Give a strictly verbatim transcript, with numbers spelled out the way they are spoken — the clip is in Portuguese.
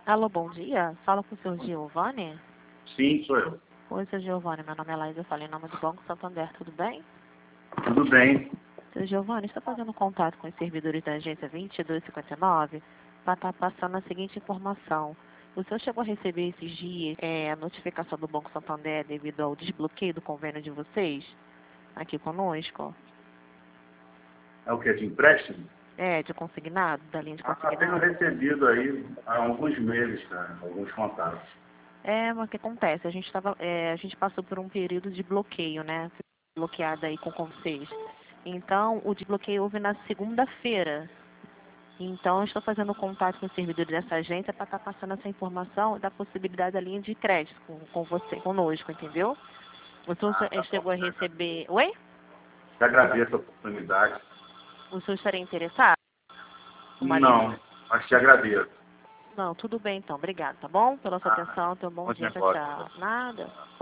Alô, bom dia. Fala com o senhor Giovanni. Sim, sou eu. Oi, senhor Giovanni. Meu nome é Laís. Eu falo em nome do Banco Santander. Tudo bem? Tudo bem. Senhor Giovanni, está fazendo contato com os servidores da agência vinte e dois cinquenta e nove para estar passando a seguinte informação. O senhor chegou a receber esses dias é, a notificação do Banco Santander devido ao desbloqueio do convênio de vocês aqui conosco? É o que? De empréstimo? É, de consignado, da linha de Ah, tenho consignado? recebido aí há alguns meses, cara, alguns contatos. É, mas o que acontece? A gente, tava, é, a gente passou por um período de bloqueio, né? Bloqueada aí com vocês. Então, o desbloqueio houve na segunda-feira. Então, eu estou fazendo contato com os servidores dessa agência para estar passando essa informação da possibilidade da linha de crédito com, com você, conosco, entendeu? O senhor Ah, tá chegou bom. a receber... Oi? Te agradeço a oportunidade. O senhor estaria interessado? Uma linha Não, de... mas te agradeço. Não, tudo bem então. Obrigado, tá bom? Pela sua Ah, atenção. Tenha um bom bom dia. Tchau, negócio. tchau. Nada.